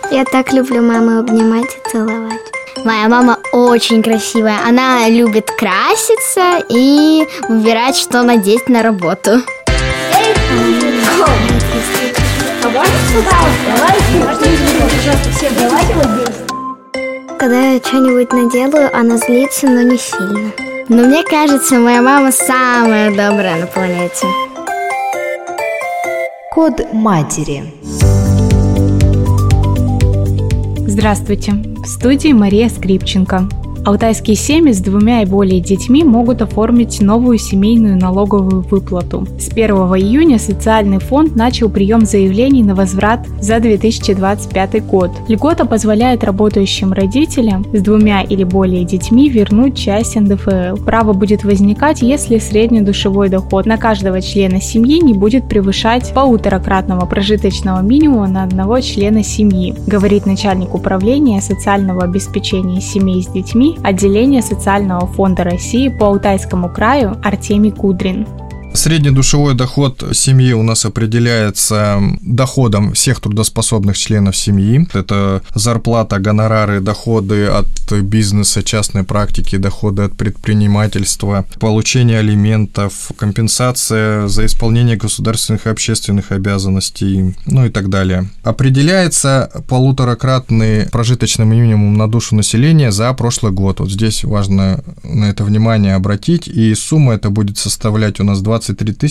Я так люблю маму обнимать и целовать. Моя мама очень красивая. Она любит краситься и выбирать, что надеть на работу. Когда я что-нибудь наделаю, она злится, но не сильно. Но мне кажется, моя мама самая добрая на планете. Код матери. Здравствуйте! В студии Мария Скрипченко. Алтайские семьи с 2 и более детьми могут оформить новую семейную налоговую выплату. С 1 июня Социальный фонд начал прием заявлений на возврат за 2025 год. Льгота позволяет работающим родителям с 2 или более детьми вернуть часть НДФЛ. Право будет возникать, если среднедушевой доход на каждого члена семьи не будет превышать 1,5-кратного прожиточного минимума на одного члена семьи, говорит начальник управления социального обеспечения семей с детьми отделения Социального фонда России по Алтайскому краю Артемий Кудрин. Среднедушевой доход семьи у нас определяется доходом всех трудоспособных членов семьи. Это зарплата, гонорары, доходы от бизнеса, частной практики, доходы от предпринимательства, получение алиментов, компенсация за исполнение государственных и общественных обязанностей, ну и так далее. Определяется 1,5-кратный прожиточный минимум на душу населения за прошлый год. Вот здесь важно на это внимание обратить, и сумма эта будет составлять у нас 23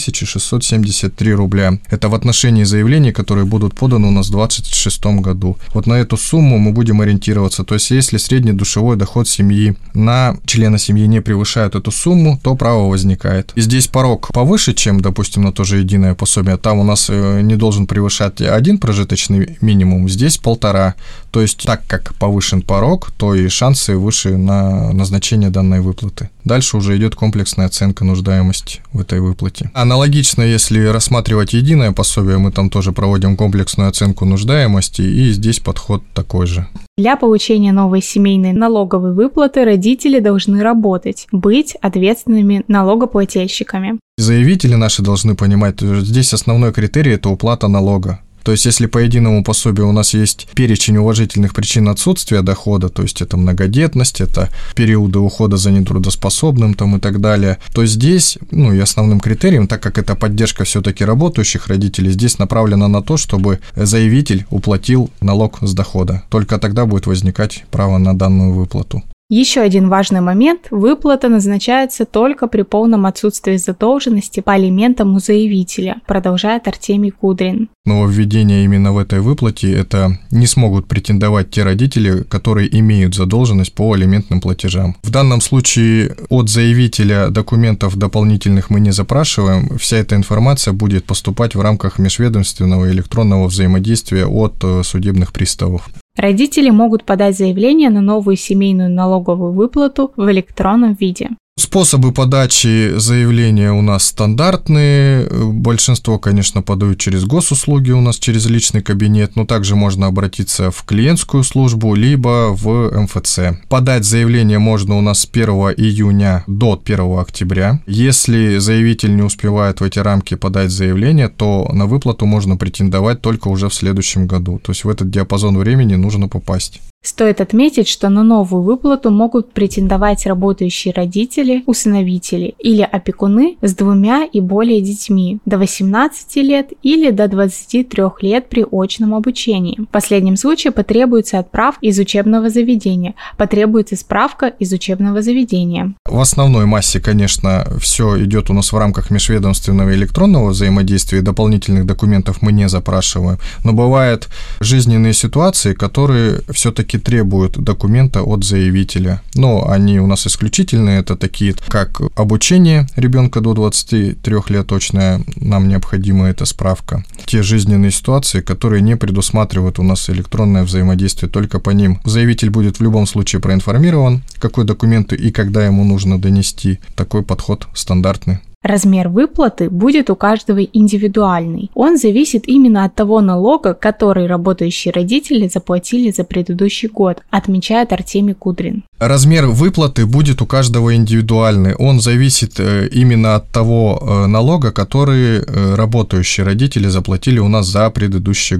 673 рубля. Это в отношении заявлений, которые будут поданы у нас в 2026 году. Вот на эту сумму мы будем ориентироваться. То есть, если средний душевой доход семьи на члена семьи не превышает эту сумму, то право возникает. И здесь порог повыше, чем, допустим, на то же единое пособие. Там у нас не должен превышать 1 прожиточный минимум, здесь 1,5. То есть, так как повышен порог, то и шансы выше на назначение данной выплаты. Дальше уже идет комплексная оценка нуждаемости в этой выплате. Аналогично, если рассматривать единое пособие, мы там тоже проводим комплексную оценку нуждаемости, и здесь подход такой же. Для получения новой семейной налоговой выплаты родители должны работать, быть ответственными налогоплательщиками. Заявители наши должны понимать, что здесь основной критерий – это уплата налога. То есть, если по единому пособию у нас есть перечень уважительных причин отсутствия дохода, то есть это многодетность, это периоды ухода за нетрудоспособным там, и так далее, то здесь, и основным критерием, так как это поддержка все-таки работающих родителей, здесь направлено на то, чтобы заявитель уплатил налог с дохода. Только тогда будет возникать право на данную выплату. Еще один важный момент – выплата назначается только при полном отсутствии задолженности по алиментам у заявителя, продолжает Артемий Кудрин. Нововведение именно в этой выплате – это не смогут претендовать те родители, которые имеют задолженность по алиментным платежам. В данном случае от заявителя документов дополнительных мы не запрашиваем, вся эта информация будет поступать в рамках межведомственного электронного взаимодействия от судебных приставов. Родители могут подать заявление на новую семейную налоговую выплату в электронном виде. Способы подачи заявления у нас стандартные. Большинство, конечно, подают через госуслуги, у нас через личный кабинет, но также можно обратиться в клиентскую службу, либо в МФЦ. Подать заявление можно у нас с 1 июня до 1 октября. Если заявитель не успевает в эти рамки подать заявление, то на выплату можно претендовать только уже в следующем году. То есть в этот диапазон времени нужно попасть. Стоит отметить, что на новую выплату могут претендовать работающие родители, усыновители или опекуны с 2 и более детьми до 18 лет или до 23 лет при очном обучении. В последнем случае потребуется отправка из учебного заведения, потребуется справка из учебного заведения. В основной массе, конечно, все идет у нас в рамках межведомственного электронного взаимодействия, дополнительных документов мы не запрашиваем, но бывают жизненные ситуации, которые все-таки требуют документа от заявителя. Но они у нас исключительные, это такие, как обучение ребенка до 23 лет точное, нам необходима эта справка. Те жизненные ситуации, которые не предусматривают у нас электронное взаимодействие, только по ним. Заявитель будет в любом случае проинформирован, какой документ и когда ему нужно донести. Такой подход стандартный. Размер выплаты будет у каждого индивидуальный. Он зависит именно от того налога, который работающие родители заплатили за предыдущий год, отмечает Артемий Кудрин. Размер выплаты будет у каждого индивидуальный. Он зависит именно от того налога, который работающие родители заплатили у нас за предыдущий год.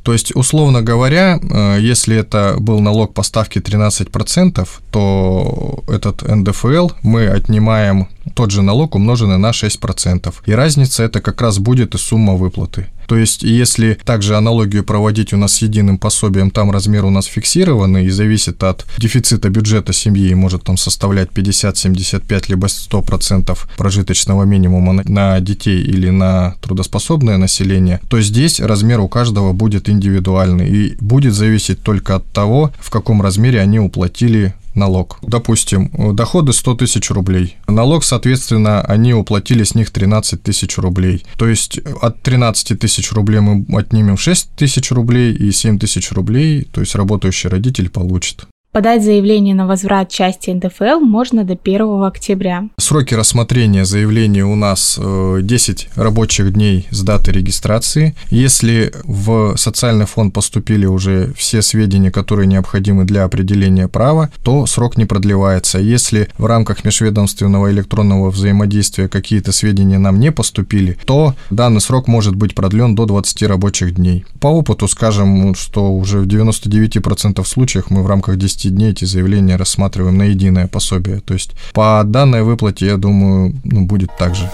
То есть, условно говоря, если это был налог по ставке 13%, то этот НДФЛ мы отнимаем тот же налог, умноженный на 6%. И разница это как раз будет и сумма выплаты. То есть, если также аналогию проводить у нас с единым пособием, там размер у нас фиксированный и зависит от дефицита бюджета семьи, может там составлять 50, 75, либо 100% прожиточного минимума на детей или на трудоспособное население, то здесь размер у каждого будет индивидуальный и будет зависеть только от того, в каком размере они уплатили налог. Допустим, доходы 100 тысяч рублей. Налог, соответственно, они уплатили с них 13 тысяч рублей. То есть от 13 тысяч рублей мы отнимем 6 тысяч рублей и 7 тысяч рублей, то есть работающий родитель получит. Подать заявление на возврат части НДФЛ можно до 1 октября. Сроки рассмотрения заявления у нас 10 рабочих дней с даты регистрации. Если в социальный фонд поступили уже все сведения, которые необходимы для определения права, то срок не продлевается. Если в рамках межведомственного электронного взаимодействия какие-то сведения нам не поступили, то данный срок может быть продлен до 20 рабочих дней. По опыту скажем, что уже в 99% случаев мы в рамках 10 дней эти заявления рассматриваем на единое пособие. То есть по данной выплате, я думаю, будет так же.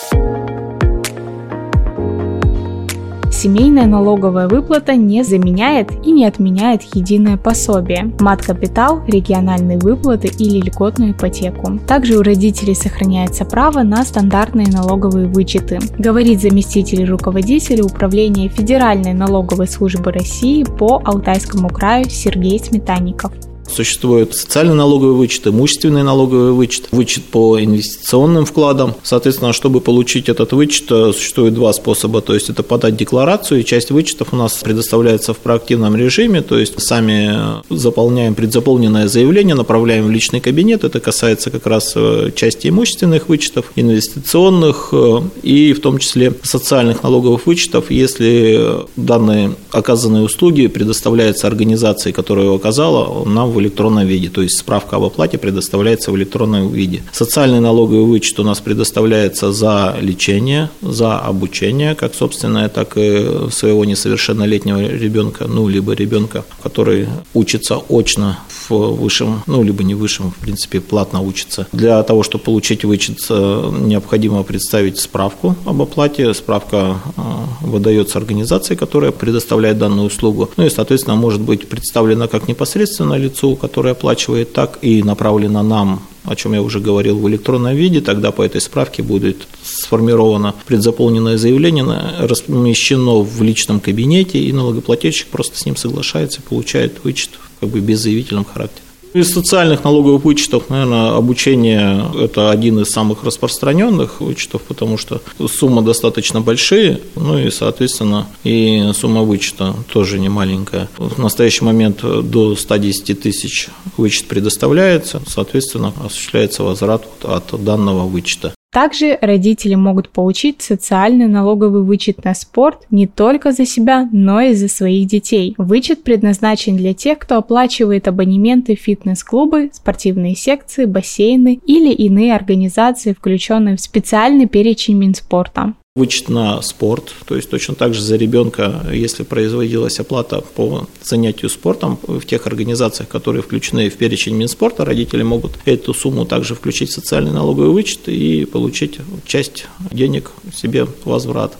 Семейная налоговая выплата не заменяет и не отменяет единое пособие, мат-капитал, региональные выплаты или льготную ипотеку. Также у родителей сохраняется право на стандартные налоговые вычеты, говорит заместитель руководителя управления Федеральной налоговой службы России по Алтайскому краю Сергей Сметанников. Существует социальный налоговый вычет, имущественный налоговый вычет, вычет по инвестиционным вкладам. Соответственно, чтобы получить этот вычет, существует два способа. То есть это подать декларацию, и часть вычетов у нас предоставляется в проактивном режиме. То есть сами заполняем предзаполненное заявление, направляем в личный кабинет. Это касается как раз части имущественных вычетов, инвестиционных и в том числе социальных налоговых вычетов, если данные оказанные услуги предоставляются организации, которая его оказала, нам в электронном виде, то есть справка об оплате предоставляется в электронном виде. Социальный налоговый вычет у нас предоставляется за лечение, за обучение, как собственное, так и своего несовершеннолетнего ребенка, либо ребенка, который учится очно в высшем, либо не высшем, в принципе, платно учится. Для того, чтобы получить вычет, необходимо представить справку об оплате. Справка выдается организации, которая предоставляет данную услугу. И, соответственно, может быть представлена как непосредственно лицу, которое оплачивает, так и направлена нам, о чем я уже говорил, в электронном виде. Тогда по этой справке будет сформировано предзаполненное заявление, размещено в личном кабинете, и налогоплательщик просто с ним соглашается и получает вычет без заявительном характере. Из социальных налоговых вычетов, наверное, обучение – это один из самых распространенных вычетов, потому что суммы достаточно большие, и, соответственно, и сумма вычета тоже не маленькая. В настоящий момент до 110 тысяч вычет предоставляется, соответственно, осуществляется возврат от данного вычета. Также родители могут получить социальный налоговый вычет на спорт не только за себя, но и за своих детей. Вычет предназначен для тех, кто оплачивает абонементы в фитнес-клубы, спортивные секции, бассейны или иные организации, включенные в специальный перечень Минспорта. Вычет на спорт, то есть точно так же за ребенка, если производилась оплата по занятию спортом в тех организациях, которые включены в перечень Минспорта, родители могут эту сумму также включить в социальный налоговый вычет и получить часть денег себе возврат.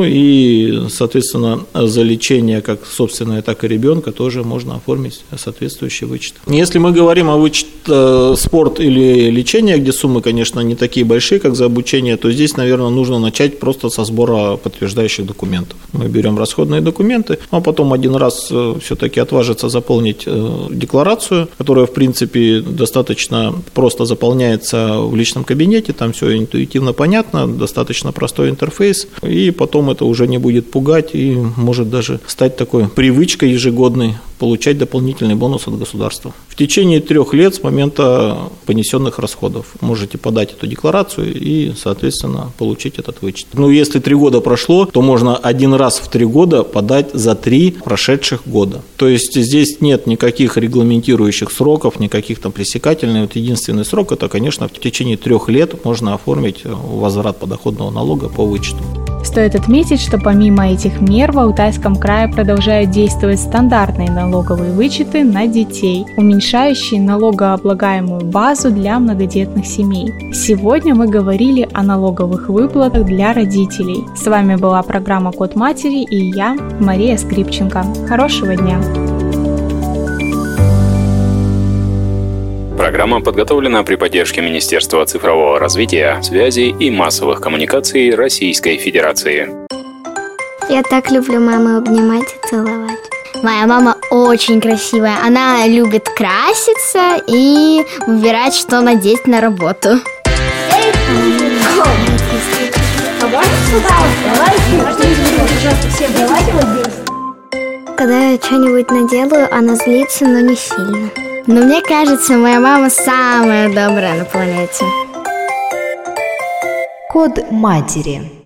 И, соответственно, за лечение как собственное, так и ребенка тоже можно оформить соответствующий вычет. Если мы говорим о вычете спорт или лечение, где суммы, конечно, не такие большие, как за обучение, то здесь, наверное, нужно начать просто со сбора подтверждающих документов. Мы берем расходные документы, а потом один раз все-таки отважиться заполнить декларацию, которая, в принципе, достаточно просто заполняется в личном кабинете, там все интуитивно понятно, достаточно простой интерфейс, и потом это уже не будет пугать и может даже стать такой привычкой ежегодной получать дополнительный бонус от государства. В течение 3 лет с момента понесенных расходов можете подать эту декларацию и, соответственно, получить этот вычет. Если 3 года прошло, то можно один раз в 3 года подать за 3 прошедших года. То есть здесь нет никаких регламентирующих сроков, никаких там пресекательных. Единственный срок – это, конечно, в течение 3 лет можно оформить возврат подоходного налога по вычету. Стоит отметить, что помимо этих мер в Алтайском крае продолжают действовать стандартные налоговые вычеты на детей, уменьшающие налогооблагаемую базу для многодетных семей. Сегодня мы говорили о налоговых выплатах для родителей. С вами была программа «Код матери» и я, Мария Скрипченко. Хорошего дня! Программа подготовлена при поддержке Министерства цифрового развития, связи и массовых коммуникаций Российской Федерации. Я так люблю маму обнимать и целовать. Моя мама очень красивая. Она любит краситься и выбирать, что надеть на работу. Когда я что-нибудь наделаю, она злится, но не сильно. Но мне кажется, моя мама самая добрая на планете. Код матери.